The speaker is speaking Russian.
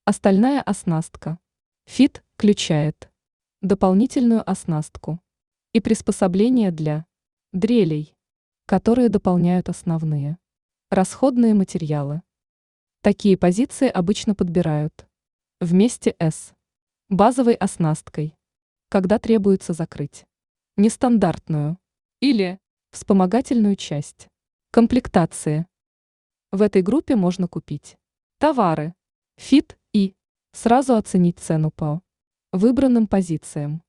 Остальная оснастка. Фит включает дополнительную оснастку и приспособления для дрелей, которые дополняют основные расходные материалы. Такие позиции обычно подбирают вместе с базовой оснасткой, когда требуется закрыть нестандартную или вспомогательную часть комплектации. В этой группе можно купить товары, фит и сразу оценить цену по выбранным позициям.